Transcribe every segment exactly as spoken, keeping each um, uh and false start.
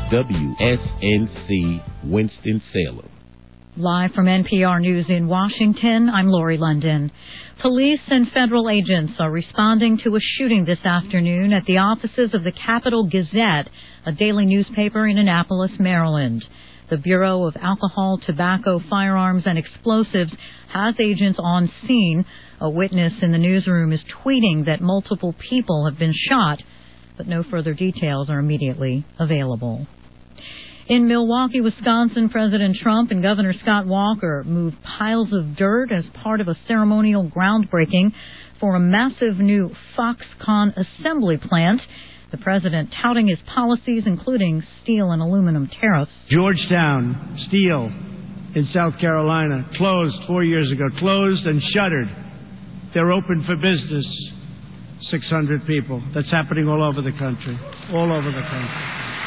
W S N C Winston-Salem. Live from N P R News in Washington, I'm Lori London. Police and federal agents are responding to a shooting this afternoon at the offices of the Capital Gazette, a daily newspaper in Annapolis, Maryland. The Bureau of Alcohol, Tobacco, Firearms, and Explosives has agents on scene. A witness in the newsroom is tweeting that multiple people have been shot, but no further details are immediately available. In Milwaukee, Wisconsin, President Trump and Governor Scott Walker moved piles of dirt as part of a ceremonial groundbreaking for a massive new Foxconn assembly plant. The president touting his policies, including steel and aluminum tariffs. Georgetown Steel in South Carolina closed four years ago, closed and shuttered. They're open for business. six hundred people. That's happening all over the country. All over the country.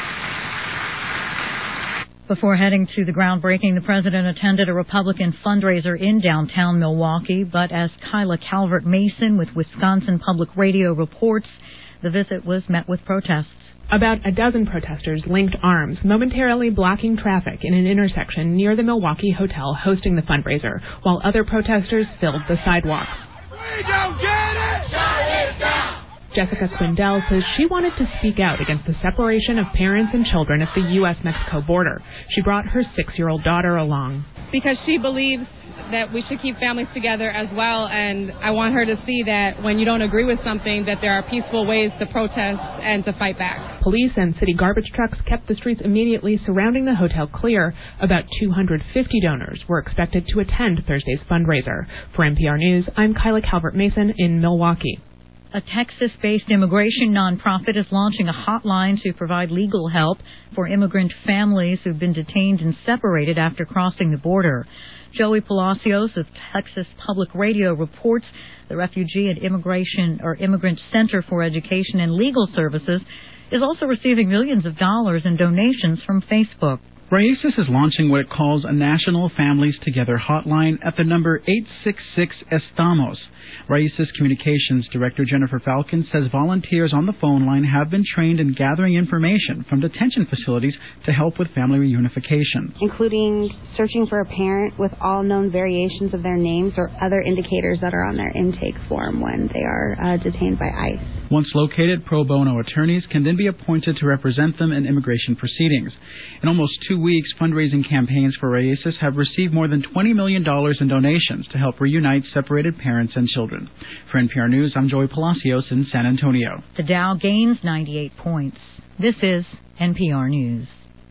Before heading to the groundbreaking, the president attended a Republican fundraiser in downtown Milwaukee, but as Kyla Calvert-Mason with Wisconsin Public Radio reports, the visit was met with protests. About a dozen protesters linked arms, momentarily blocking traffic in an intersection near the Milwaukee hotel hosting the fundraiser, while other protesters filled the sidewalks. We don't get it! Shut it down! Jessica Swindell says she wanted to speak out against the separation of parents and children at the U S Mexico border. She brought her six-year-old daughter along. Because she believes that we should keep families together as well, and I want her to see that when you don't agree with something, that there are peaceful ways to protest and to fight back. Police and city garbage trucks kept the streets immediately surrounding the hotel clear. About two hundred fifty donors were expected to attend Thursday's fundraiser. For N P R News, I'm Kyla Calvert-Mason in Milwaukee. A Texas-based immigration nonprofit is launching a hotline to provide legal help for immigrant families who've been detained and separated after crossing the border. Joey Palacios of Texas Public Radio reports the Refugee and Immigration or Immigrant Center for Education and Legal Services is also receiving millions of dollars in donations from Facebook. RAICES is launching what it calls a National Families Together hotline at the number eight six six Estamos. RAICES Communications Director Jennifer Falcon says volunteers on the phone line have been trained in gathering information from detention facilities to help with family reunification, including searching for a parent with all known variations of their names or other indicators that are on their intake form when they are uh, detained by ICE. Once located, pro bono attorneys can then be appointed to represent them in immigration proceedings. In almost two weeks, fundraising campaigns for RAICES have received more than twenty million dollars in donations to help reunite separated parents and children. For N P R News, I'm Joey Palacios in San Antonio. The Dow gains ninety-eight points. This is N P R News.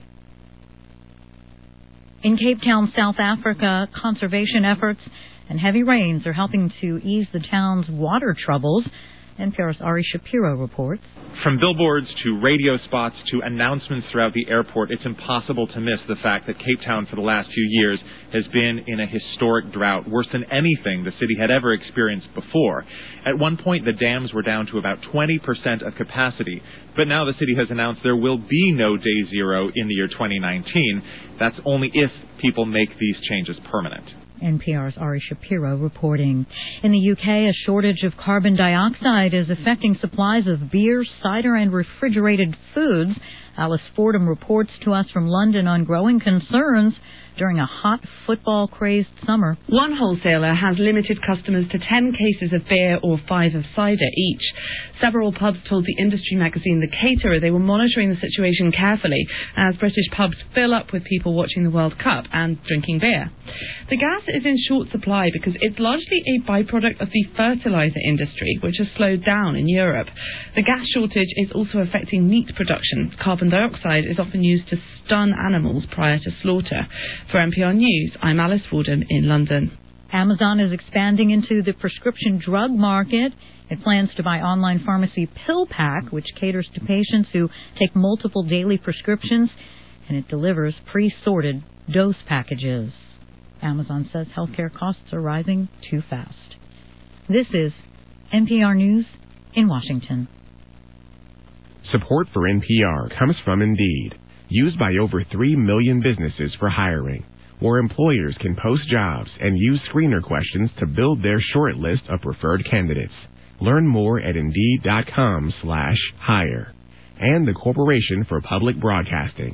In Cape Town, South Africa, conservation efforts and heavy rains are helping to ease the town's water troubles. N P R's Ari Shapiro reports. From billboards to radio spots to announcements throughout the airport, it's impossible to miss the fact that Cape Town for the last few years has been in a historic drought, worse than anything the city had ever experienced before. At one point, the dams were down to about twenty percent of capacity, but now the city has announced there will be no day zero in the year twenty nineteen. That's only if people make these changes permanent. N P R's Ari Shapiro reporting. In the U K, a shortage of carbon dioxide is affecting supplies of beer, cider, and refrigerated foods. Alice Fordham reports to us from London on growing concerns during a hot football-crazed summer. One wholesaler has limited customers to ten cases of beer or five of cider each. Several pubs told the industry magazine The Caterer they were monitoring the situation carefully as British pubs fill up with people watching the World Cup and drinking beer. The gas is in short supply because it's largely a byproduct of the fertilizer industry, which has slowed down in Europe. The gas shortage is also affecting meat production. Carbon dioxide is often used to stun animals prior to slaughter. For N P R News, I'm Alice Fordham in London. Amazon is expanding into the prescription drug market. It plans to buy online pharmacy PillPack, which caters to patients who take multiple daily prescriptions, and it delivers pre-sorted dose packages. Amazon says healthcare costs are rising too fast. This is N P R News in Washington. Support for N P R comes from Indeed, used by over three million businesses for hiring, where employers can post jobs and use screener questions to build their short list of preferred candidates. Learn more at Indeed.com slash hire. and the Corporation for Public Broadcasting.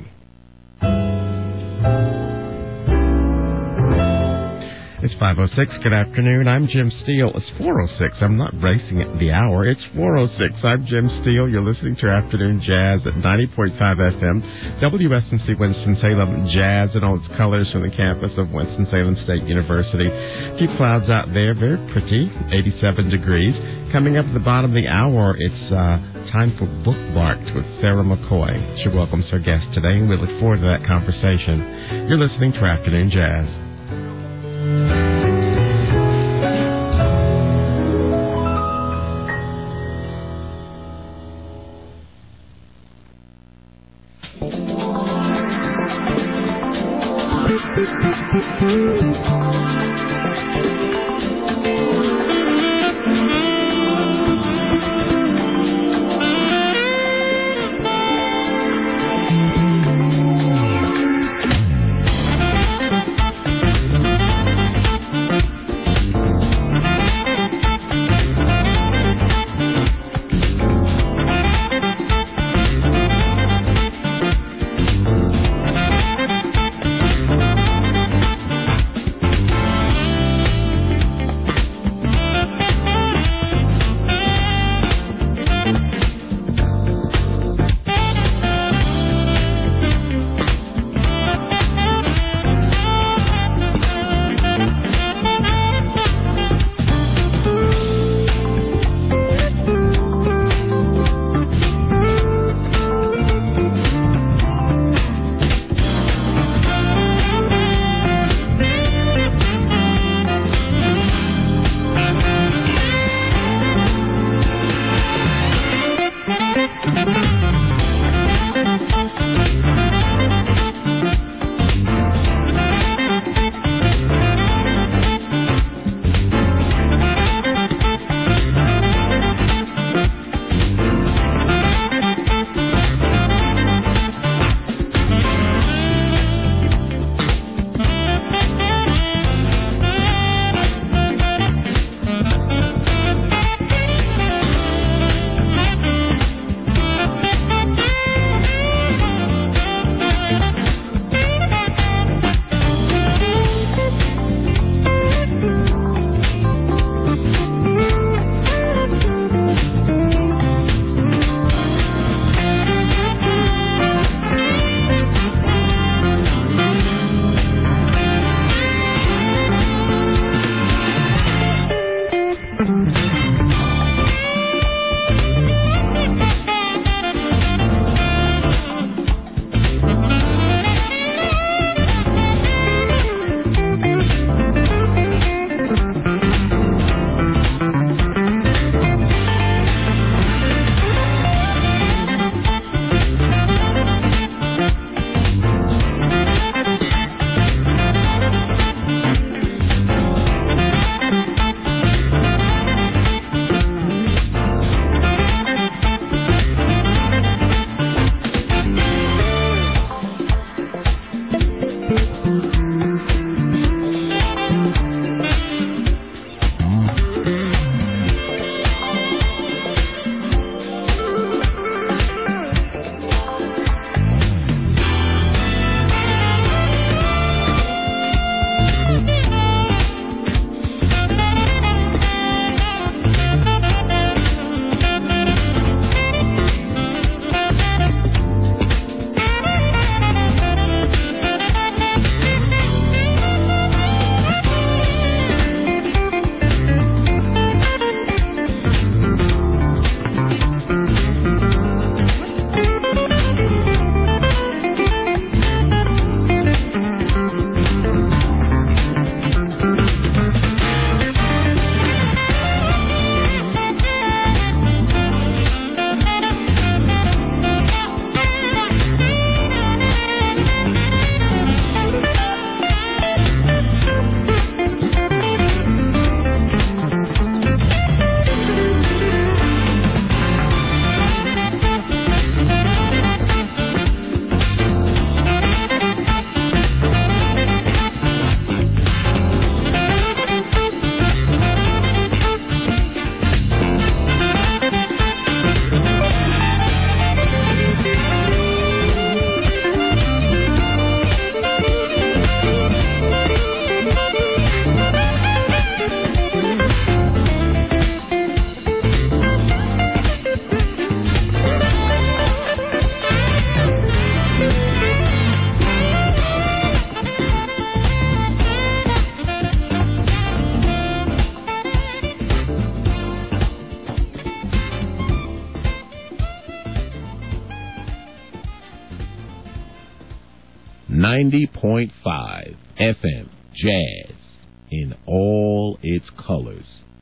It's five oh six. Good afternoon. I'm Jim Steele. It's four oh six. I'm not racing at the hour. It's four oh six. I'm Jim Steele. You're listening to Afternoon Jazz at ninety point five F M. W S N C Winston-Salem Jazz in all its colors from the campus of Winston-Salem State University. A few clouds out there. Very pretty. eighty-seven degrees. Coming up at the bottom of the hour, it's uh, time for Bookmarked with Sarah McCoy. She welcomes her guest today, and we look forward to that conversation. You're listening to Afternoon Jazz. ninety point five F M Jazz in all its colors.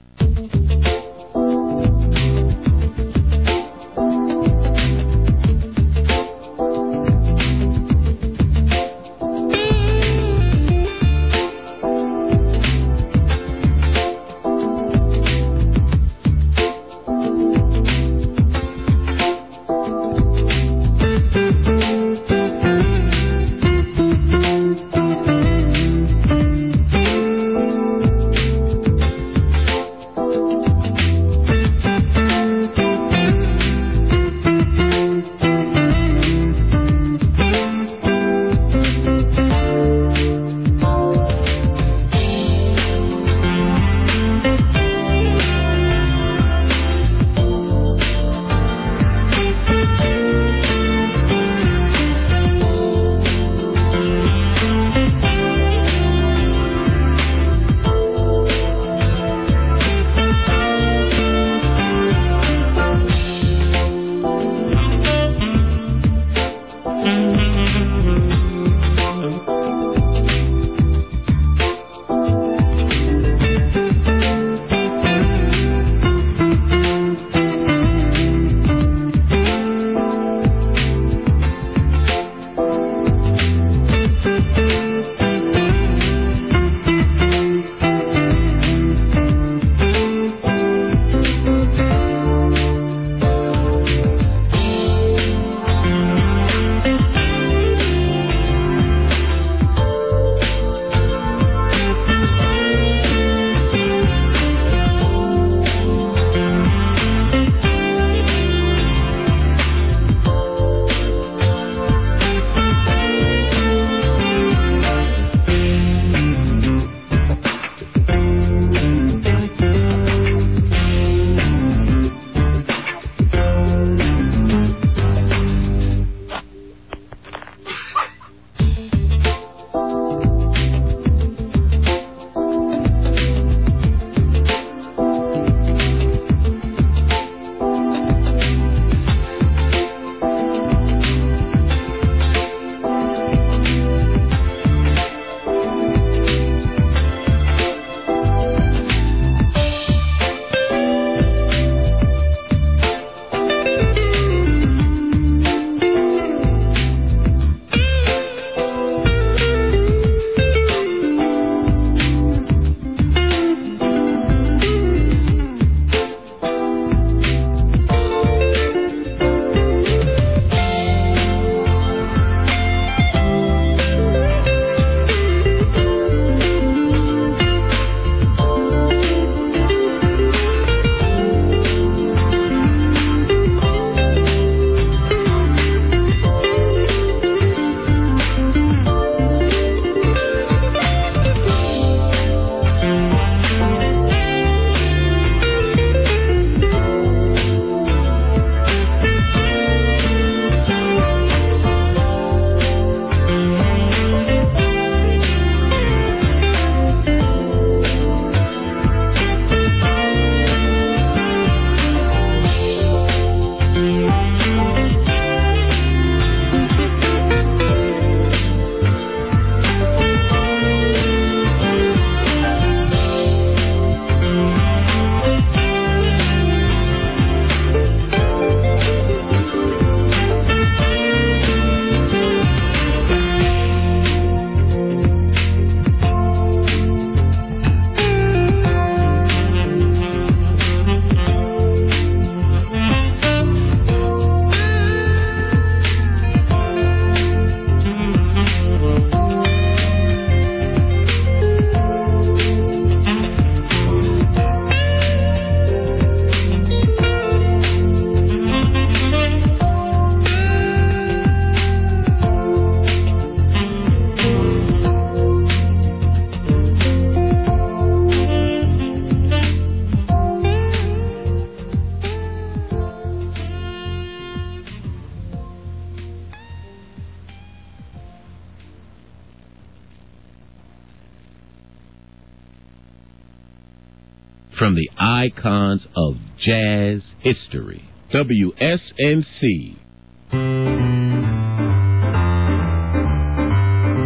from the icons of jazz history. W S N C.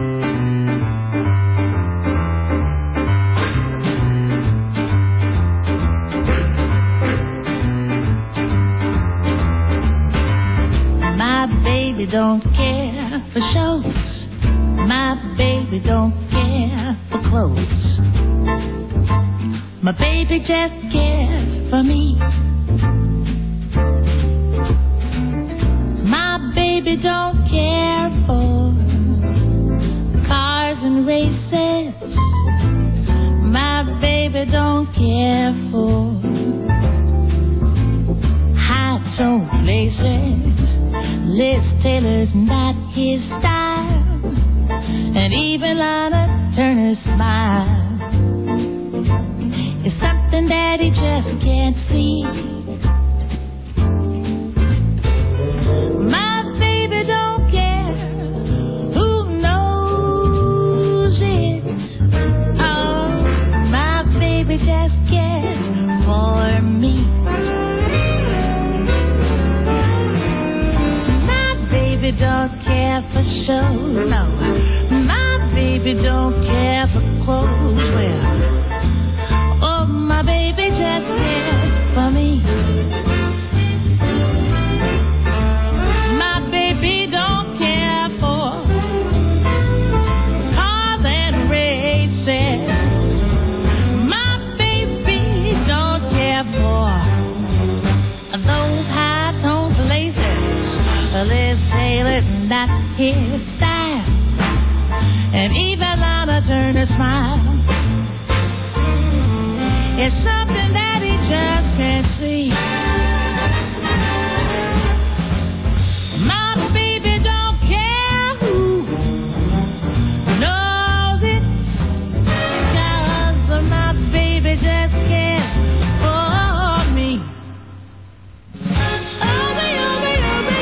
don't care for shows. My baby don't care for clothes. My baby just cares for me. My baby don't care for cars and races. My baby don't care for high tone places. Liz Taylor's not his style, and even Lana Turner's smile is something that he just can't see. My baby don't care who knows it. Oh, my baby just cares for me. My baby don't care for shows, no. My baby don't care for clothes, well, oh, my baby just cares for me. My baby don't care for cars and races. My baby don't care for those high-tone places. Liz Taylor's not his style, and even Lana Turner smile. It's something that he just can't see. My baby don't care who knows it, 'cause my baby just cares for me. Oh, me, oh, me, oh, me,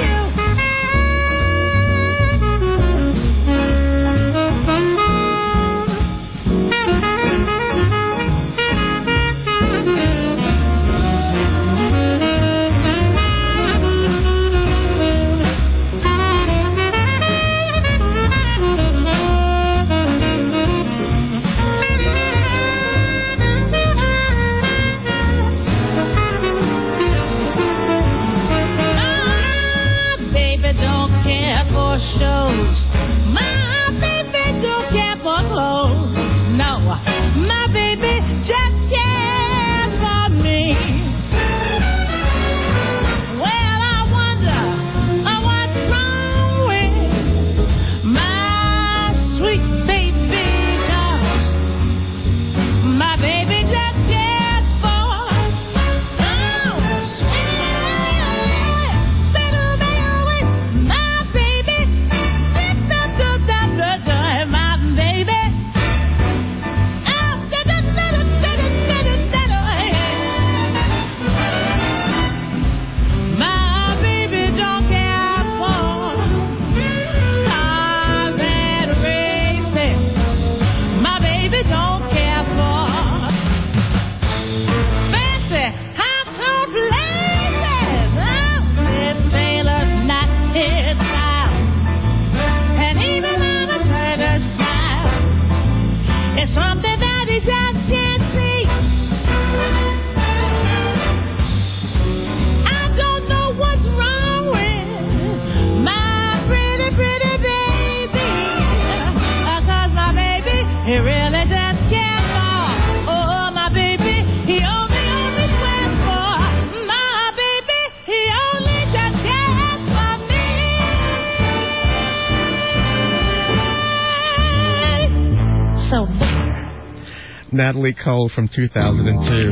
Natalie Cole from two thousand two.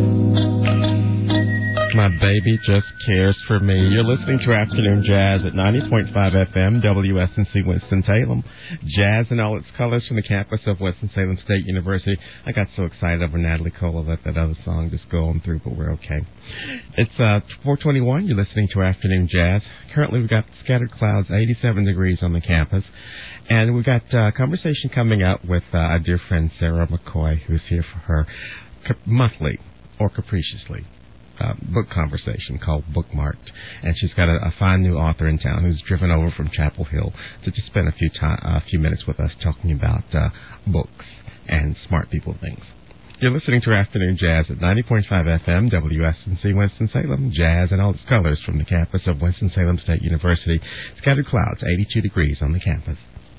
My baby just cares for me. You're listening to Afternoon Jazz at ninety point five F M, W S N C Winston-Salem. Jazz in all its colors from the campus of Winston-Salem State University. I got so excited over Natalie Cole. I let that other song just go on through, but we're okay. It's uh, four twenty-one. You're listening to Afternoon Jazz. Currently, we've got scattered clouds, eighty-seven degrees on the campus. And we've got a uh, conversation coming up with uh, our dear friend Sarah McCoy, who's here for her cap- monthly or capriciously uh, book conversation called Bookmarked. And she's got a, a fine new author in town who's driven over from Chapel Hill to just spend a few, time, a few minutes with us talking about uh, books and smart people things. You're listening to Afternoon Jazz at ninety point five F M, W S N C Winston-Salem. Jazz in all its colors from the campus of Winston-Salem State University. Scattered clouds, eighty-two degrees on the campus.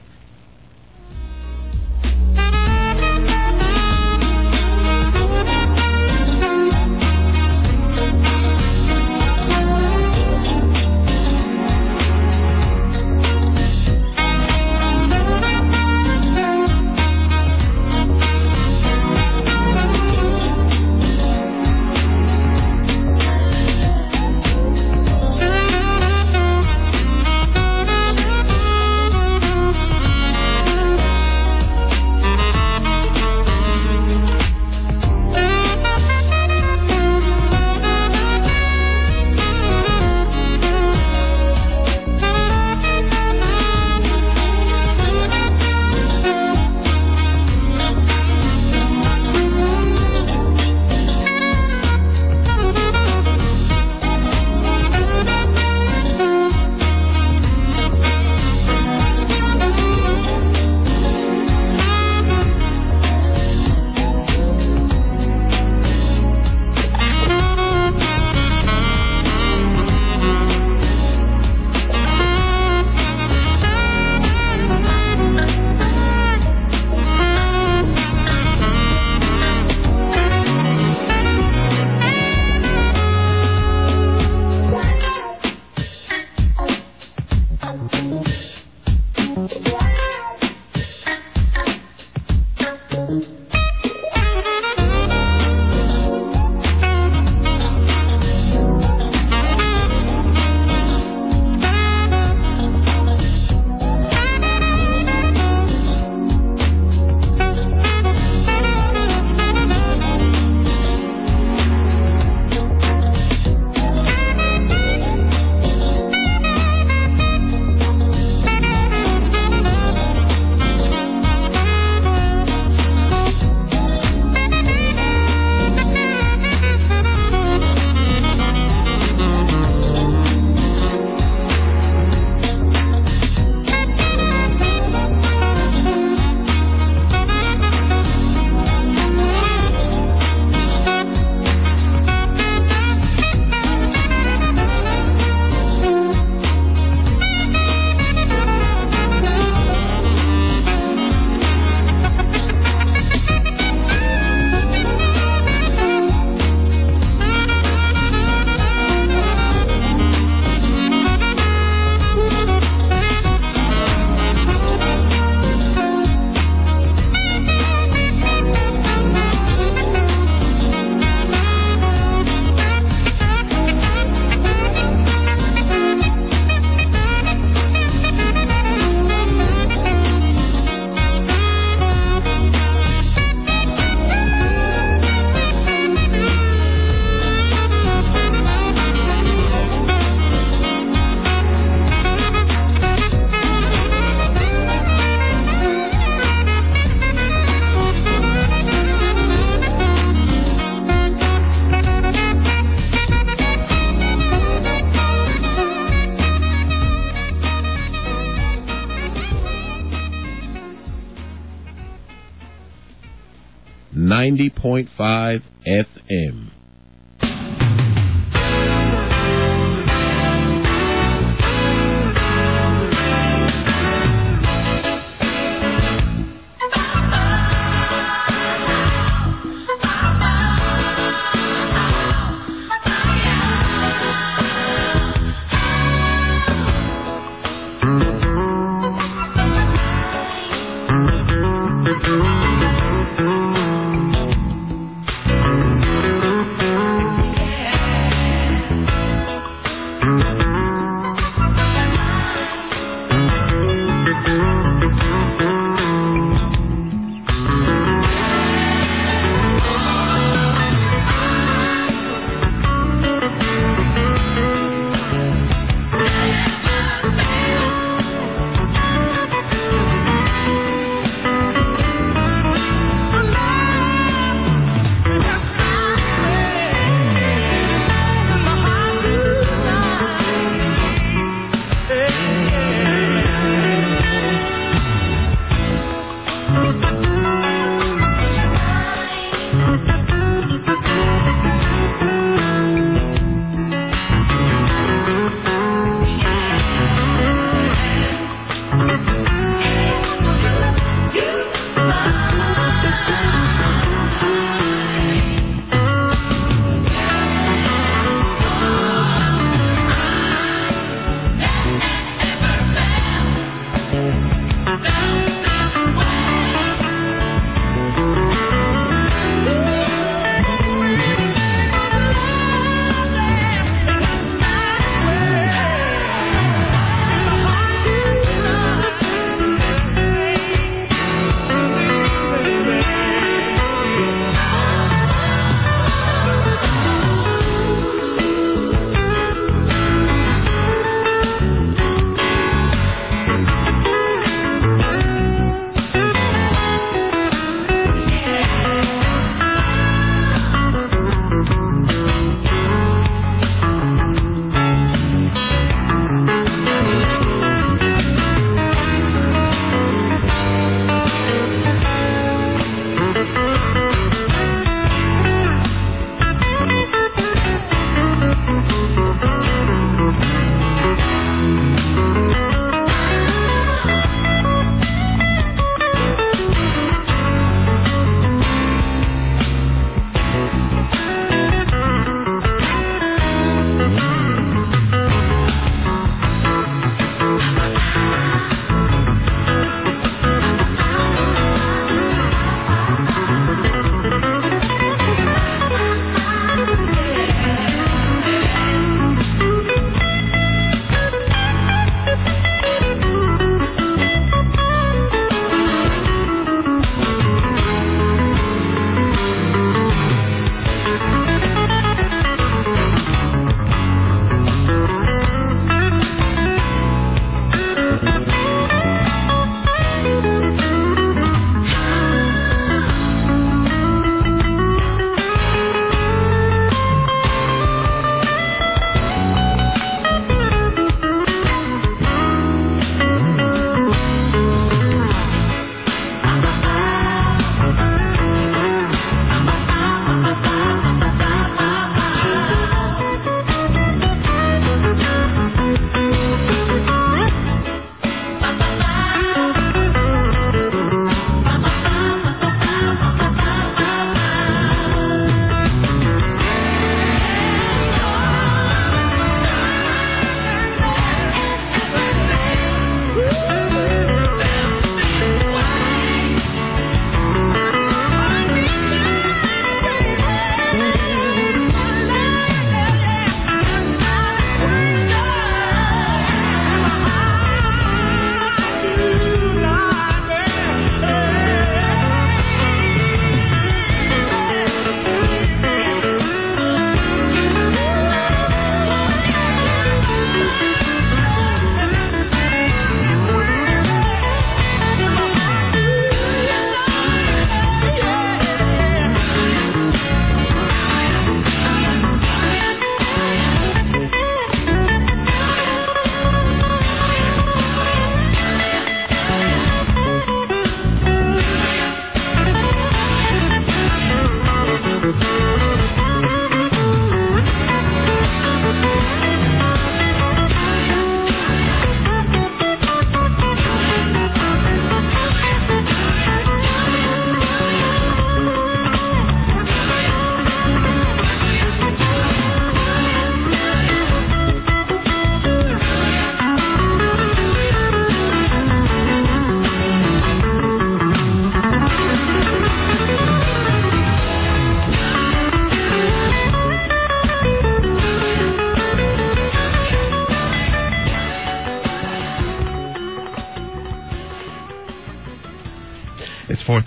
ninety point five F M.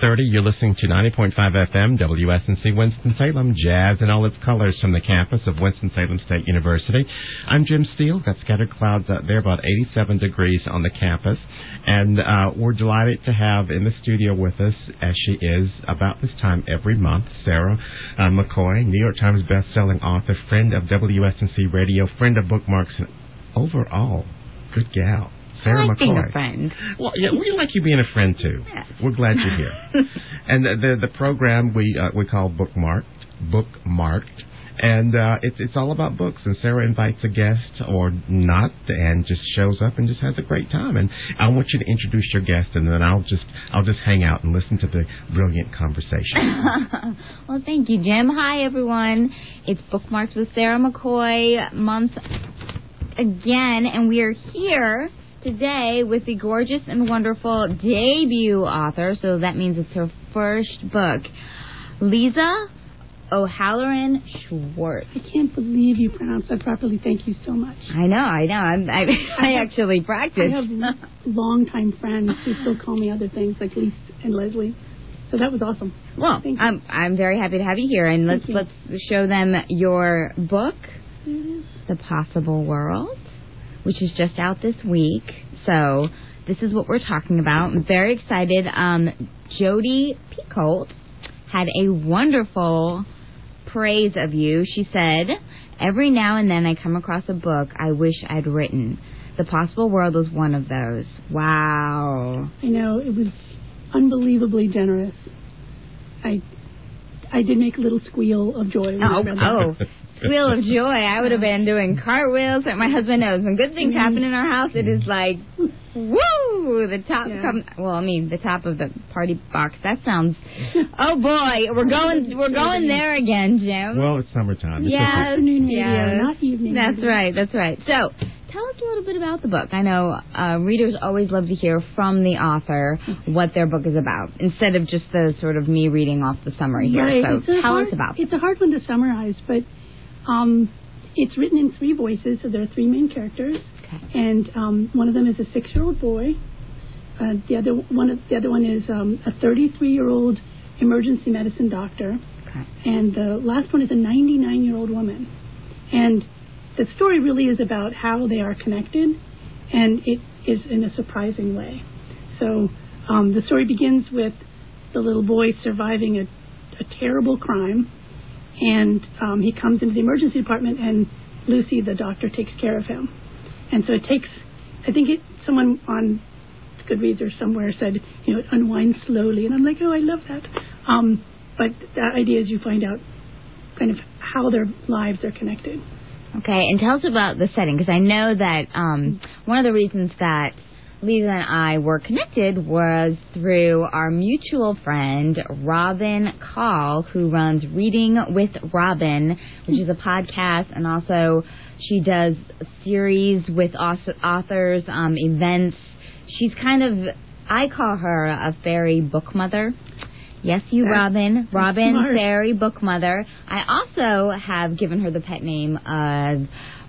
thirty. You're listening to ninety point five F M, W S N C Winston-Salem, jazz in all its colors from the campus of Winston-Salem State University. I'm Jim Steele. Got scattered clouds out there, about eighty-seven degrees on the campus. And uh, we're delighted to have in the studio with us, as she is about this time every month, Sarah uh, McCoy, New York Times best-selling author, friend of W S N C Radio, friend of Bookmarks, and overall, good gal. Sarah I like McCoy. being a friend. Well, yeah, we like you being a friend too. Yes. We're glad you're here. And the the, the program we uh, we call Bookmarked, Bookmarked, and uh, it's it's all about books. And Sarah invites a guest or not, and just shows up and just has a great time. And I want you to introduce your guest, and then I'll just I'll just hang out and listen to the brilliant conversation. Well, thank you, Jim. Hi, everyone. It's Bookmarks with Sarah McCoy month again, and we are here today with the gorgeous and wonderful debut author, so that means it's her first book, Lisa O'Halloran Schwartz. I can't believe you pronounced that properly. Thank you so much. I know, I know. I'm, I, I, I actually practiced. I have longtime friends who still call me other things like Lisa and Leslie. So that was awesome. Well, I'm I'm very happy to have you here, and let's let's show them your book, mm-hmm. The Possible World, which is just out this week. So this is what we're talking about. I'm very excited. Um, Jodi Picoult had a wonderful praise of you. She said, every now and then I come across a book I wish I'd written. The Possible World was one of those. Wow. I know. It was unbelievably generous. I I did make a little squeal of joy. When Oh, I read that. oh. Squeal of joy. I would have been doing cartwheels. My husband knows when good things mm-hmm. happen in our house, it is like, woo, the top. Yeah. Come, well, I mean, the top of the party box. That sounds. Oh boy, we're going. We're going there again, Jim. Well, it's summertime. It's yes, afternoon radio, yes. not evening. That's radio. right. That's right. So, tell us a little bit about the book. I know uh, readers always love to hear from the author what their book is about, instead of just the sort of me reading off the summary here. Right. So, it's tell hard, us about it. It's a hard one to summarize, but. Um, it's written in three voices, so there are three main characters, okay. and um, one of them is a six-year-old boy. Uh, the other one, of, the other one is um, a thirty-three-year-old emergency medicine doctor, okay. and the last one is a ninety-nine-year-old woman. And the story really is about how they are connected, and it is in a surprising way. So um, the story begins with the little boy surviving a, a terrible crime. And um, he comes into the emergency department, and Lucy, the doctor, takes care of him. And so it takes, I think it, someone on Goodreads or somewhere said, you know, it unwinds slowly. And I'm like, oh, I love that. Um, but the idea is you find out kind of how their lives are connected. Okay, and tell us about the setting, because I know that um, one of the reasons that Lisa and I were connected was through our mutual friend, Robin Call, who runs Reading with Robin, which is a podcast, and also she does a series with authors, um, events. She's kind of, I call her a fairy book mother. Yes, you, that's, Robin. That's Robin, smart. Fairy book mother. I also have given her the pet name of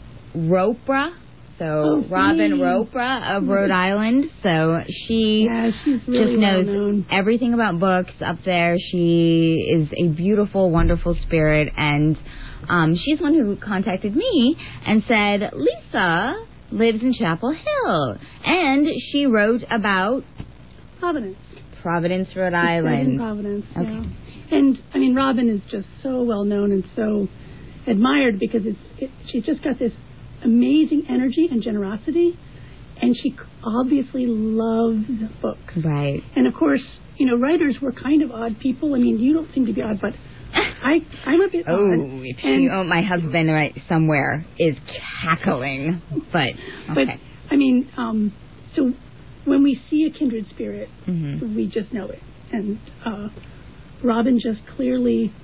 Ropra. So oh, Robin Ropra of Rhode Island. So she yeah, she's really just knows well known. everything about books up there. She is a beautiful, wonderful spirit, and um, she's one who contacted me and said, Lisa lives in Chapel Hill, and she wrote about Providence. Providence, Rhode it's Island. In Providence, okay. Yeah. And I mean, Robin is just so well known and so admired because it's it, she's just got this amazing energy and generosity, and she obviously loves books. Right. And of course, you know, writers were kind of odd people. I mean, you don't seem to be odd, but I, I'm a bit oh, odd. If she, oh, my husband right somewhere is cackling, but okay. But I mean, um, so when we see a kindred spirit, mm-hmm. we just know it. And uh, Robin just clearly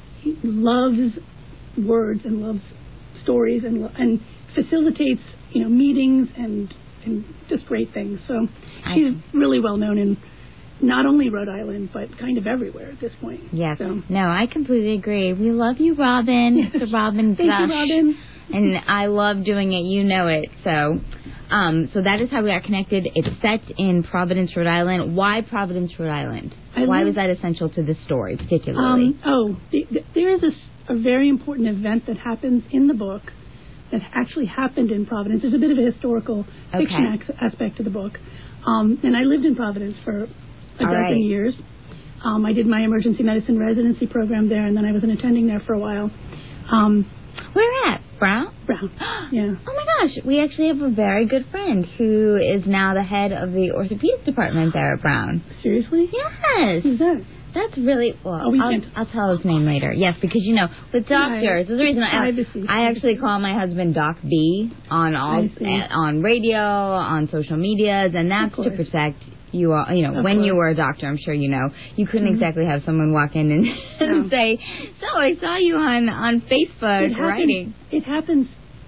loves words and loves stories and and facilitates, you know, meetings and and just great things. So she's really well known in not only Rhode Island, but kind of everywhere at this point. Yes. So. No, I completely agree. We love you, Robin. It's the Robin Thank Gush. you, Robin. And I love doing it. You know it. So, Um, so that is how we got connected. It's set in Providence, Rhode Island. Why Providence, Rhode Island? I Why love- was that essential to this story, particularly? Um, oh, the, the, there is a, s- a very important event that happens in the book that actually happened in Providence. There's a bit of a historical fiction Okay. ac- aspect to the book. Um, and I lived in Providence for a All dozen right. years. Um, I did my emergency medicine residency program there, and then I was an attending there for a while. Um, Where at? Brown? Brown. Yeah. Oh my gosh, we actually have a very good friend who is now the head of the orthopedic department there at Brown. Seriously? Yes. Who's that? That's really well. Oh, we I'll, can't- I'll tell his name later. Yes, because you know, with doctors, Right. there's a reason I, Privacy. I actually call my husband Doc B on all I see. uh, on radio, on social medias, and that's Of to course. protect you. All, you know, Of when you course. were a doctor, I'm sure you know, you couldn't Mhm. exactly have someone walk in and, No. and say, "So I saw you on on Facebook It happens, writing." it happens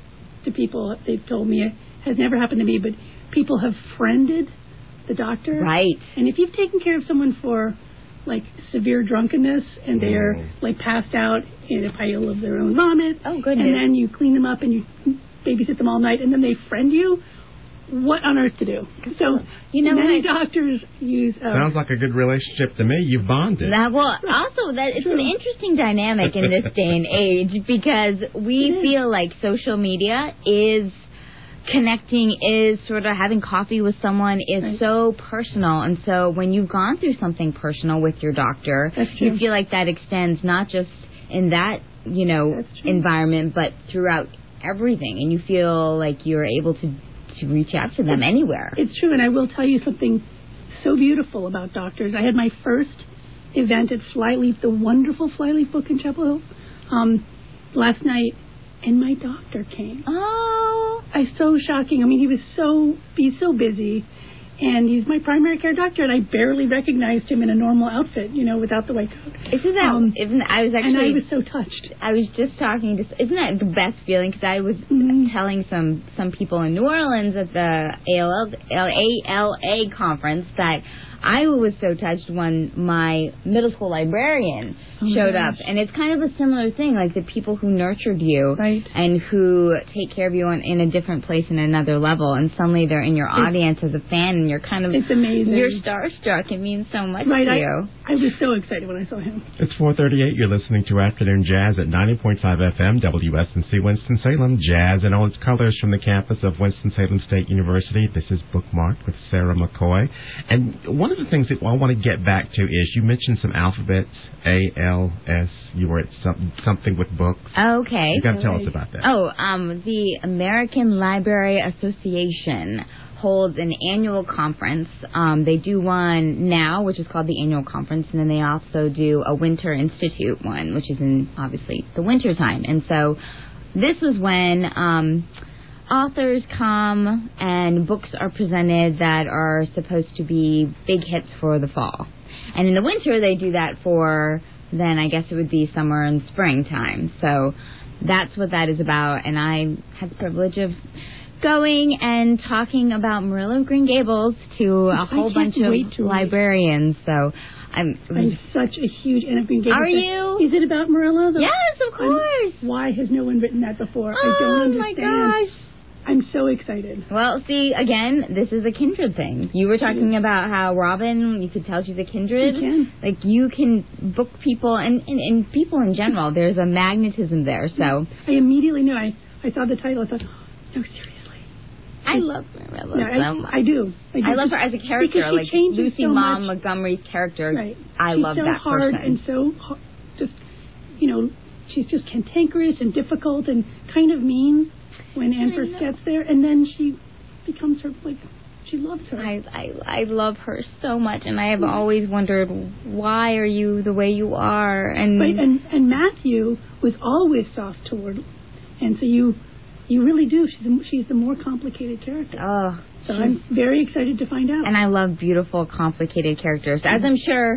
to people. They've told me it has never happened to me, but people have friended the doctor. Right. And if you've taken care of someone for like severe drunkenness and they're Oh. like passed out in a pile of their own vomit, Oh goodness. and then you clean them up and you babysit them all night, and then they friend you, what on earth to do? So You know many what? doctors use. Uh, Sounds like a good relationship to me. You've bonded. That well, also that it's an True. interesting dynamic in this day and age because we It is. feel like social media is connecting, is sort of having coffee with someone is Right. so personal, and so when you've gone through something personal with your doctor, That's you true. feel like that extends not just in that you know That's true. environment, but throughout everything, and you feel like you're able to to reach out to them anywhere. It's true, and I will tell you something so beautiful about doctors. I had my first event at Flyleaf, the wonderful Flyleaf book in Chapel Hill, um, last night, and my doctor came. Oh, I so shocking. I mean, he was so he's so busy, and he's my primary care doctor, and I barely recognized him in a normal outfit, you know, without the white coat. isn't that? Um, isn't I was actually and I was so touched. I was just talking to. Isn't that the best feeling? Because I was Mhm. telling some some people in New Orleans at the A L L A L A conference that I was so touched when my middle school librarian Oh my showed gosh. up, and it's kind of a similar thing, like the people who nurtured you Right. and who take care of you on, in a different place in another level, and suddenly they're in your It's- audience as a fan, and you're kind of It's amazing. you're starstruck. It means so much Right, to I, you. I was so excited when I saw him. It's four thirty-eight. You're listening to Afternoon Jazz at ninety point five F M, W S N C Winston-Salem. Jazz in all its colors from the campus of Winston-Salem State University. This is Bookmarked with Sarah McCoy. And one of the things that I want to get back to is you mentioned some alphabets, A, L, S. You were at some, something with books. Okay. You got to tell us about that. Oh, um, the American Library Association holds an annual conference. Um, they do one now, which is called the annual conference, and then they also do a Winter Institute one, which is in obviously the winter time. And so this was when um, authors come and books are presented that are supposed to be big hits for the fall. And in the winter, they do that for, then I guess it would be summer and springtime. So that's what that is about. And I had the privilege of going and talking about Murillo of Green Gables to a I whole can't bunch of wait to read. librarians. So I'm. I'm such a huge Anne of Green Gables Are fan. you? Is it about Murillo? The- Yes, of course. I'm- why has no one written that before? I Oh, don't my understand. gosh. I'm so excited. Well, see, again, this is a kindred thing. You were talking about how Robin, you could tell she's a kindred. You can. Like, you can book people, and, and, and people in general, there's a magnetism there, so. I immediately knew. I, I saw the title. I thought, oh, no, seriously. I love Marilla Yeah, so much. I, I do. I do. I love her as a character, Because she like changes Lucy so Maud much. Montgomery's character. Right. I she's love so that hard person. and so ho- just, you know, she's just cantankerous and difficult and kind of mean when Anne I first know. gets there, and then she becomes her, like, she loves her. I, I I love her so much, and I have always wondered, why are you the way you are? And Right, and and Matthew was always soft toward, and so you you really do. She's a, she's the more complicated character. oh, So she's- I'm very excited to find out. and I love beautiful, complicated characters, as I'm sure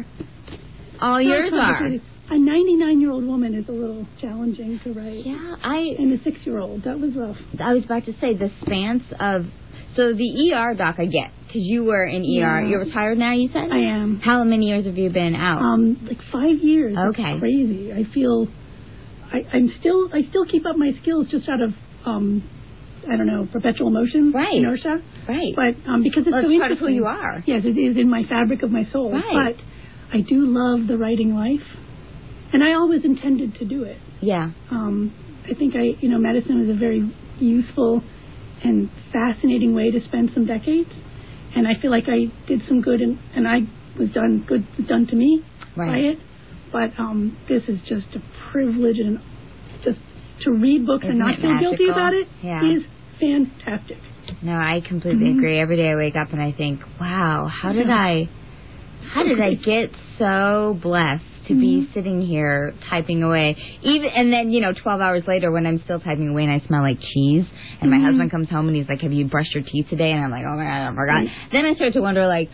all So yours are. complicated. A ninety-nine-year-old woman is a little challenging to write. Yeah, I And a six-year-old, that was rough. I was about to say the stance of so the E R doc I get because you were in E R. Yeah. You're retired now, you said. I am. How many years have you been out? Um, like five years. It's Okay. crazy. I feel, I, I'm still, I still keep up my skills just out of um, I don't know, perpetual motion, right. inertia. Right. But um, because it's well, so it's part interesting. of who you are. Yes, it is in my fabric of my soul. Right. But I do love the writing life, and I always intended to do it. Yeah. Um, I think I, you know, medicine was a very useful and fascinating way to spend some decades, and I feel like I did some good, and, and I was done good was done to me right. by it. But um, this is just a privilege, and just to read books Isn't and not feel magical? guilty about it yeah. is fantastic. No, I completely mm-hmm. agree. Every day I wake up and I think, wow, how did I, how did I get so blessed to mm-hmm. be sitting here typing away? Even and then you know, twelve hours later, when I'm still typing away and I smell like cheese, and mm-hmm. my husband comes home and he's like, "Have you brushed your teeth today?" And I'm like, "Oh my God, I forgot." Right. Then I start to wonder, like,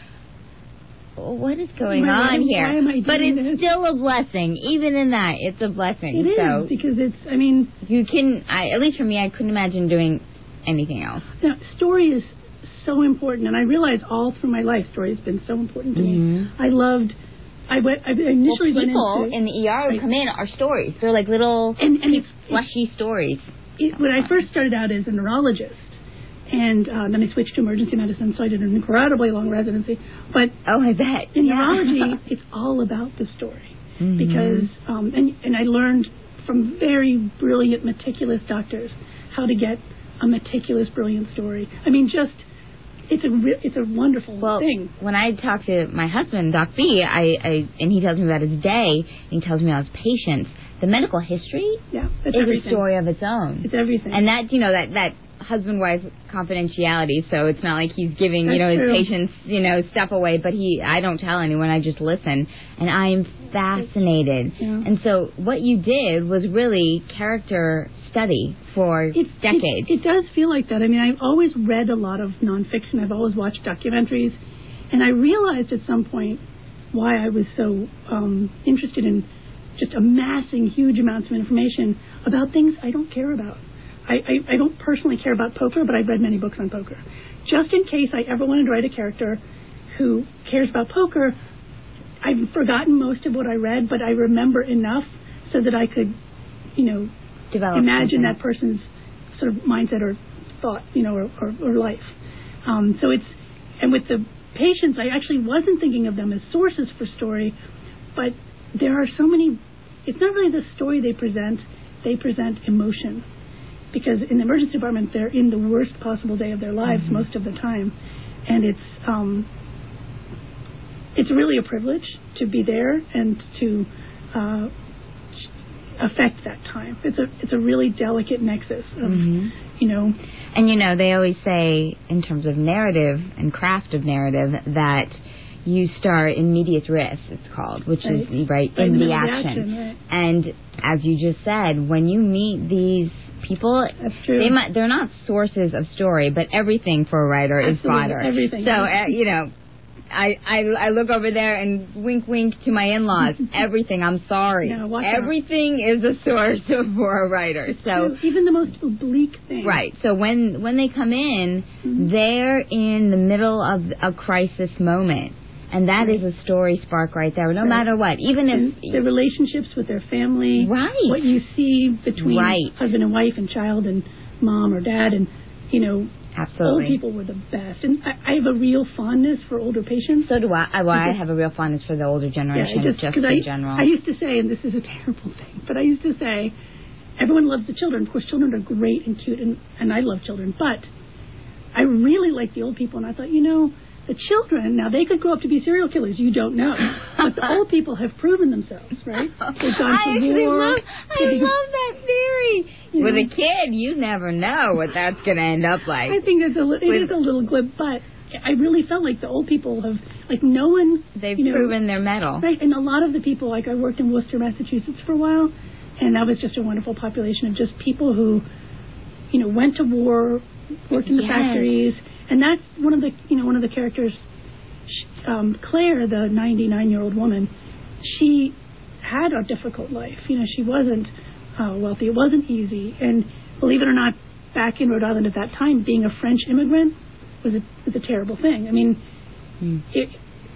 well, what is going why, on why, here? why am I doing but it's this? still a blessing. Even in that, it's a blessing. It so is because it's. I mean, you can. I, at least for me, I couldn't imagine doing anything else. Now, story is so important, and I realize all through my life, story has been so important to mm-hmm. me. I loved. I went. I initially well, people went into, in the E R who right. come in are stories. They're like little and, and deep, it's, fleshy it's, stories. It, when I first started out as a neurologist, and uh, then I switched to emergency medicine, so I did an incredibly long residency. But oh, I bet in yeah. neurology, it's all about the story mm-hmm. because um, and and I learned from very brilliant, meticulous doctors how to get a meticulous, brilliant story. I mean, just it's a re- it's a wonderful well, thing. When I talk to my husband, Doc B, I, I and he tells me about his day, and he tells me about his patients. The medical history yeah, that's is everything. a story of its own. It's everything, and that you know that that husband-wife confidentiality. So it's not like he's giving that's you know his true. patients you know stuff away, but he I don't tell anyone. I just listen, and I am fascinated. Yeah. And so what you did was really character study for it, decades. It, it does feel like that. I mean, I've always read a lot of nonfiction. I've always watched documentaries. And I realized at some point why I was so um, interested in just amassing huge amounts of information about things I don't care about. I, I, I don't personally care about poker, but I've read many books on poker. Just in case I ever wanted to write a character who cares about poker, I've forgotten most of what I read, but I remember enough so that I could, you know, Develop imagine something. that person's sort of mindset or thought, you know, or, or, or life. Um, so it's, and with the patients, I actually wasn't thinking of them as sources for story, but there are so many, it's not really the story they present, they present emotion. Because in the emergency department, they're in the worst possible day of their lives mm-hmm. most of the time. And it's, um, it's really a privilege to be there and to, uh, affect that time. It's a it's a really delicate nexus of mm-hmm. you know. And you know they always say in terms of narrative and craft of narrative that you start in medias res, it's called, which right. is right, right in the, the action. action right. And as you just said, when you meet these people, That's true. they might they're not sources of story, but everything for a writer Absolutely. is fodder. Everything. So uh, you know. I, I I look over there and wink wink to my in-laws. Everything. I'm sorry. No, watch Everything out. Is a source for a writer. It's so true. Even the most oblique thing. Right. So when when they come in, mm-hmm. they're in the middle of a crisis moment, and that right. is a story spark right there. No right. matter what, even and if their relationships with their family, right? What you see between right. husband and wife and child and mom or dad, and you know. Absolutely. Old people were the best. And I, I have a real fondness for older patients. So do I. I, well, I have a real fondness for the older generation, yeah, just, just in I, general. I used to say, and this is a terrible thing, but I used to say, everyone loves the children. Of course, children are great and cute, and, and I love children. But I really like the old people, and I thought, you know, the children, now they could grow up to be serial killers. You don't know. But the old people have proven themselves, right? They've gone I to actually war. love, I love that theory. You With know, a kid, you never know what that's going to end up like. I think it's a, it With, is a little glib, but I really felt like the old people have, like no one... They've you know, proven their mettle. Right, and a lot of the people, like I worked in Worcester, Massachusetts for a while, and that was just a wonderful population of just people who, you know, went to war, worked in the yes. factories, and that's one of the, you know, one of the characters, um, Claire, the ninety-nine-year-old woman, she had a difficult life. You know, she wasn't uh, wealthy. It wasn't easy. And believe it or not, back in Rhode Island at that time, being a French immigrant was a, was a terrible thing. I mean, mm. it,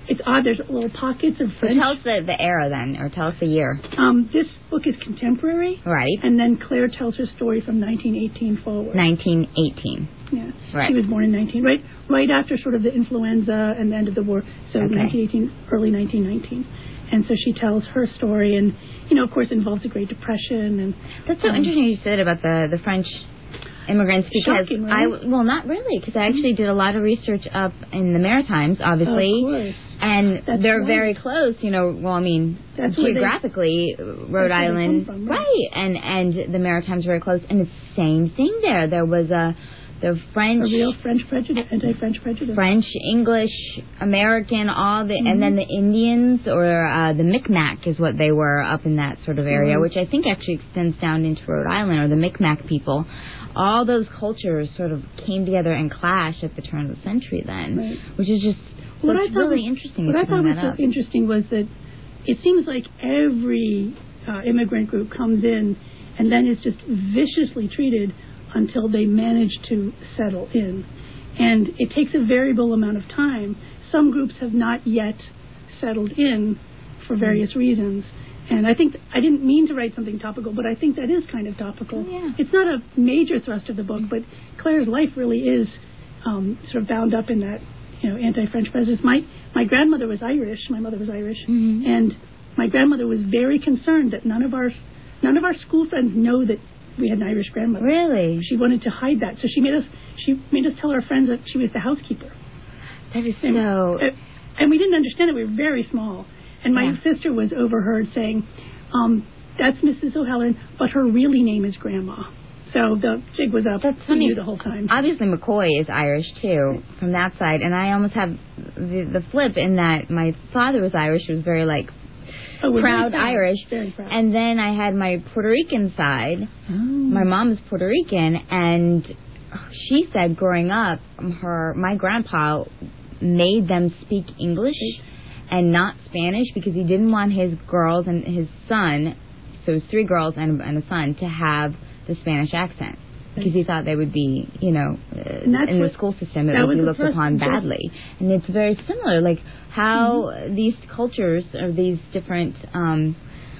it's odd. There's little pockets of French. So tell us the, the era then, or tell us the year. Um, this book is contemporary. Right. And then Claire tells her story from nineteen eighteen forward. nineteen eighteen. Yeah. Right. She was born in nineteen, right, right after sort of the influenza and the end of the war. So Okay. nineteen eighteen, early nineteen nineteen. And so she tells her story, and you know, of course, involves the Great Depression. And that's so um, interesting you said about the the French immigrants, because shocking, right? I well not really, because I actually did a lot of research up in the Maritimes, obviously, of course. and That's they're right. very close. You know, well, I mean, That's where they- geographically, Rhode that's where they Island, come from, right? right, and and the Maritimes are very close, and it's the same thing there. There was a the French, A real French prejudice, anti-French prejudice. French, English, American, all the, Mm-hmm. and then the Indians, or uh, the Micmac is what they were up in that sort of area, Mhm. which I think actually extends down into Rhode Island, or the Micmac people. All those cultures sort of came together and clashed at the turn of the century then, Right. which is just What what's I thought really was, interesting. What is I to thought bring was that up. so interesting was that it seems like every uh, immigrant group comes in and then is just viciously treated until they manage to settle in. And it takes a variable amount of time. Some groups have not yet settled in for various mm. reasons. And I think, I didn't mean to write something topical, but I think that is kind of topical. Oh, yeah. It's not a major thrust of the book, but Claire's life really is um, sort of bound up in that, you know, anti-French prejudice. My, my grandmother was Irish. My mother was Irish. Mm-hmm. And my grandmother was very concerned that none of our, none of our school friends know that we had an Irish grandmother. Really? She wanted to hide that. So she made us, she made us tell our friends that she was the housekeeper. That is and, so... Uh, and we didn't understand it. We were very small. And my Yeah. sister was overheard saying, um, that's Missus O'Halloran, but her really name is Grandma. So the jig was up. That's We funny. knew the whole time. Obviously, McCoy is Irish, too, from that side. And I almost have the, the flip in that my father was Irish. He was very, like, Oh, we're proud very proud. Irish. Very proud. And then I had my Puerto Rican side. Oh. My mom is Puerto Rican, and she said growing up, her my grandpa made them speak English and not Spanish because he didn't want his girls and his son, so it was three girls and, and a son, to have the Spanish accent. Because he thought they would be, you know, uh, in the what, school system, it would would be the looked first, upon badly. And it's very similar, like how mm-hmm. these cultures or these different um,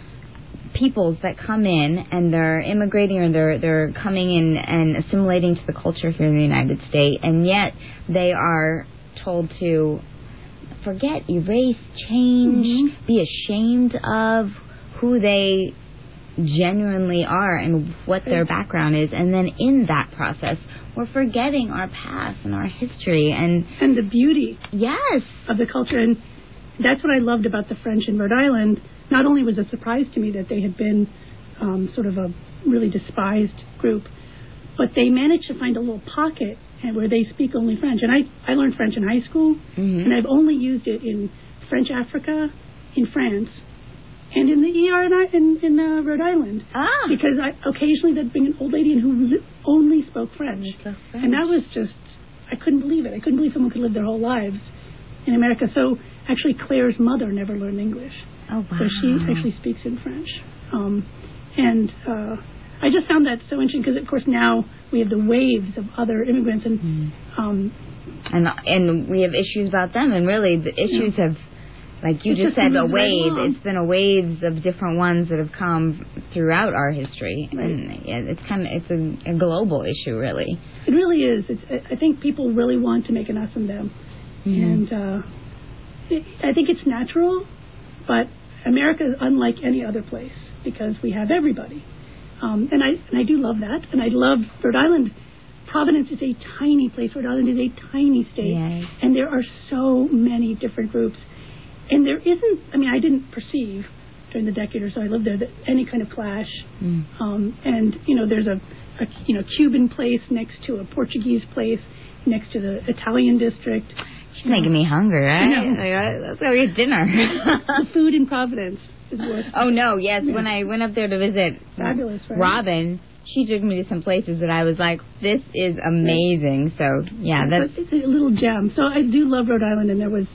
peoples that come in and they're immigrating or they're they're coming in and assimilating to the culture here in the United States, and yet they are told to forget, erase, change, mm-hmm. be ashamed of who they genuinely are and what their background is, and then in that process we're forgetting our past and our history and and the beauty yes of the culture. And that's what I loved about the French in Rhode Island. Not only was it a surprise to me that they had been um, sort of a really despised group, but they managed to find a little pocket where they speak only French. And I, I learned French in high school, mm-hmm. and I've only used it in French Africa, in France, and in the E R in, in, in uh, Rhode Island. Ah. Because I, occasionally there'd bring an old lady in who li- only spoke French. French. And that was just, I couldn't believe it. I couldn't believe someone could live their whole lives in America. So actually Claire's mother never learned English. Oh, wow. So she actually speaks in French. Um, and uh, I just found that so interesting because, of course, now we have the waves of other immigrants. And mm. um, and and we have issues about them. And really, the issues yeah. have, like you it's just said, a wave. Right it's been a waves of different ones that have come throughout our history. Right. And yeah, it's kind of, it's a, a global issue, really. It really is. It's, I think people really want to make an us and them. Mm-hmm. And uh, it, I think it's natural. But America is unlike any other place because we have everybody. Um, and I and I do love that. And I love Rhode Island. Providence is a tiny place. Rhode Island is a tiny state. Yes. And there are so many different groups. And there isn't, I mean, I didn't perceive during the decade or so I lived there that any kind of clash. Mm. Um, and, you know, there's a, a, you know, Cuban place next to a Portuguese place next to the Italian district. She's making me hungry, right? Like, let's go eat dinner. The food in Providence is worth. Oh no, yes. Yeah. When I went up there to visit Fabulous, right? Robin, she took me to some places that I was like, "This is amazing." So yeah, that's it's a little gem. So I do love Rhode Island, and there was.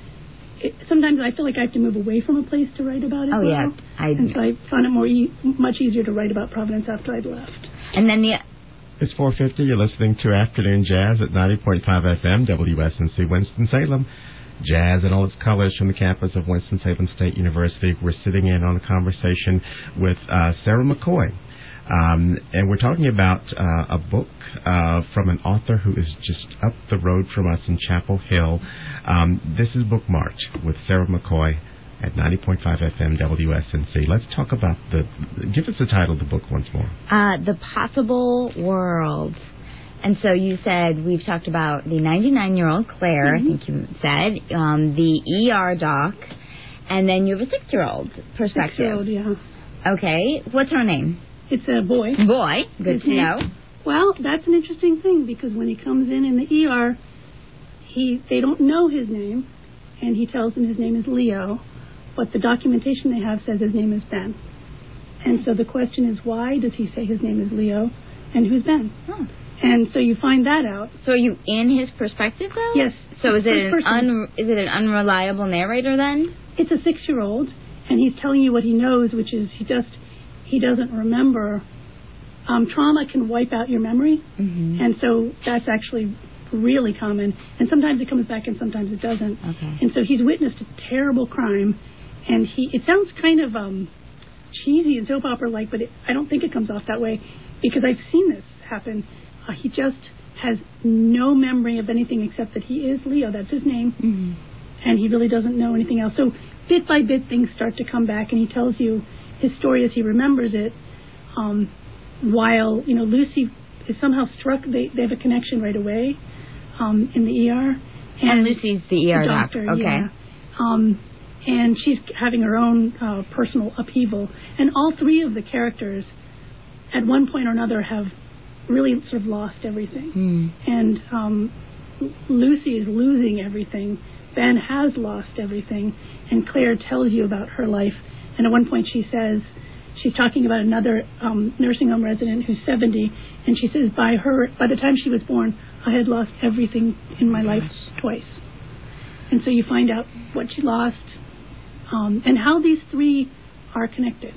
It, sometimes I feel like I have to move away from a place to write about it. Oh well. yeah, I. And so I found it more e- much easier to write about Providence after I'd left. And then the. It's four fifty. You're listening to Afternoon Jazz at ninety point five F M, W S N C Winston-Salem. Jazz in all its colors from the campus of Winston-Salem State University. We're sitting in on a conversation with uh, Sarah McCoy. Um, and we're talking about uh, a book uh, from an author who is just up the road from us in Chapel Hill. Um, this is Bookmarked with Sarah McCoy at ninety point five F M W S N C. Let's talk about the... Give us the title of the book once more. Uh, The Possible World. And so you said, we've talked about the ninety-nine-year-old Claire, mm-hmm. I think you said, um, the E R doc, and then you have a six-year-old perspective. Six-year-old, yeah. Okay. What's her name? It's a boy. Boy. Good His to name, know. Well, that's an interesting thing, because when he comes in in the E R, he they don't know his name, and he tells them his name is Leo, but the documentation they have says his name is Ben. And so the question is, why does he say his name is Leo, and who's Ben? Huh. And so you find that out. So are you in his perspective, though? Yes. So is it an un, is it an unreliable narrator, then? It's a six-year-old, and he's telling you what he knows, which is he just he doesn't remember. Um, trauma can wipe out your memory, mm-hmm. and so that's actually really common. And sometimes it comes back, and sometimes it doesn't. Okay. And so he's witnessed a terrible crime, and he it sounds kind of um, cheesy and soap opera-like, but it, I don't think it comes off that way, because I've seen this happen. Uh, he just has no memory of anything except that he is Leo. That's his name. Mm-hmm. And he really doesn't know anything else. So bit by bit, things start to come back, and he tells you his story as he remembers it. Um, while, you know, Lucy is somehow struck, they, they have a connection right away um, in the E R. And, and Lucy's the E R the doctor. doctor. Okay. Yeah. Um, and she's having her own uh, personal upheaval. And all three of the characters, at one point or another, have really sort of lost everything. Mm. And um, Lucy is losing everything. Ben has lost everything. And Claire tells you about her life. And at one point she says, she's talking about another um, nursing home resident who's seventy, and she says by her, by the time she was born, I had lost everything in my life twice. And so you find out what she lost um, and how these three are connected.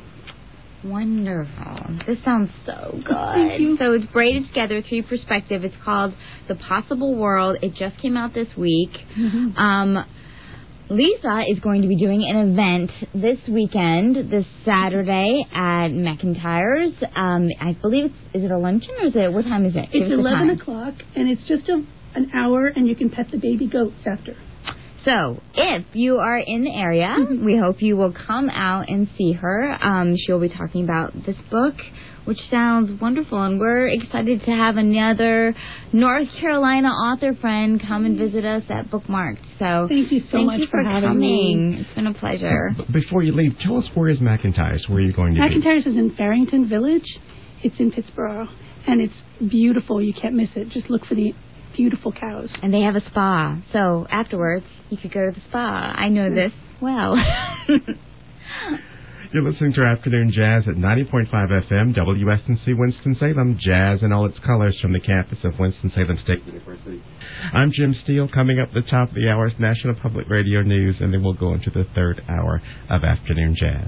Wonderful. This sounds so good. Thank you. So it's braided together through perspective. It's called The Possible World. It just came out this week. Mm-hmm. Um, Lisa is going to be doing an event this weekend, this Saturday at McIntyre's. Um, I believe it's, is it a luncheon or is it, what time is it? It's eleven o'clock, and it's just a, an hour, and you can pet the baby goats after. So, if you are in the area, mm-hmm. we hope you will come out and see her. Um, she'll be talking about this book, which sounds wonderful, and we're excited to have another North Carolina author friend come and visit us at Bookmarked. So, thank you so thank much you for, for having coming. me. It's been a pleasure. B- before you leave, tell us, where is McIntyre's? Where are you going to be? McIntyre's is in Farrington Village. It's in Pittsburgh, and it's beautiful. You can't miss it. Just look for the beautiful cows. And they have a spa. So afterwards, you could go to the spa. I know this well. You're listening to Afternoon Jazz at ninety point five F M, W S N C Winston-Salem. Jazz in all its colors from the campus of Winston-Salem State University. I'm Jim Steele. Coming up at the top of the hour is National Public Radio News, and then we'll go into the third hour of Afternoon Jazz.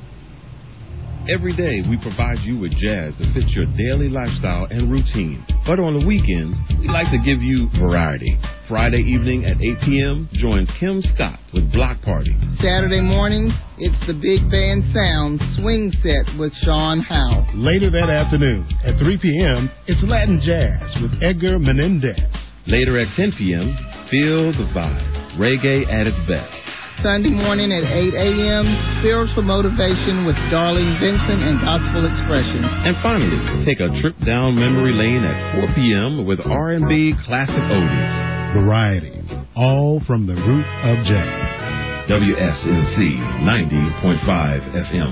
Every day, we provide you with jazz that fits your daily lifestyle and routine. But on the weekends, we like to give you variety. Friday evening at eight p.m., join Kim Scott with Block Party. Saturday morning, it's the Big Band Sound Swing Set with Sean Howe. Later that afternoon, at three p.m., it's Latin Jazz with Edgar Menendez. Later at ten p.m., feel the vibe. Reggae at its best. Sunday morning at eight a.m., Spiritual Motivation with Darlene Vincent and Gospel Expression. And finally, take a trip down memory lane at four p.m. with R and B classic oldies. Variety, all from the root of jazz. W S N C ninety point five F M.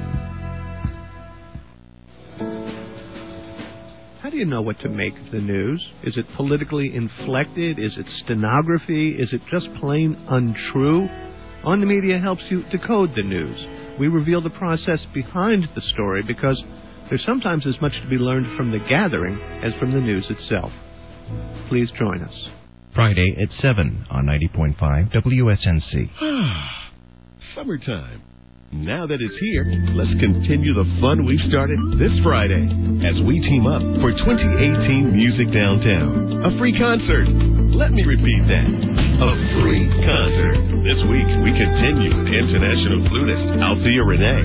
How do you know what to make of the news? Is it politically inflected? Is it stenography? Is it just plain untrue? On the Media helps you decode the news. We reveal the process behind the story because there's sometimes as much to be learned from the gathering as from the news itself. Please join us. Friday at seven on ninety point five W S N C. Summertime. Now that it's here, let's continue the fun we've started this Friday as we team up for twenty eighteen Music Downtown. A free concert. Let me repeat that. A free concert. This week, we continue with international flutist Althea Renee.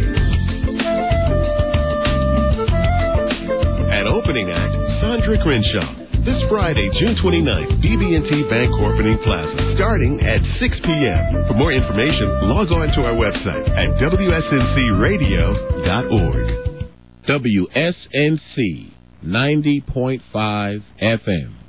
At opening act, Sandra Crenshaw. This Friday, June twenty-ninth, B B and T Bank Opening Plaza, starting at six p.m. For more information, log on to our website at W S N C radio dot org. W S N C ninety point five F M.